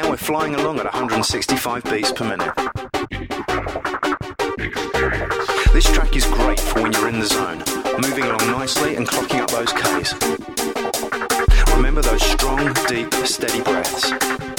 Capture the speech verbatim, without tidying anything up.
now we're flying along at one hundred sixty-five beats per minute. This track is great for when you're in the zone, moving along nicely and clocking up those Ks. Remember those strong, deep, steady breaths.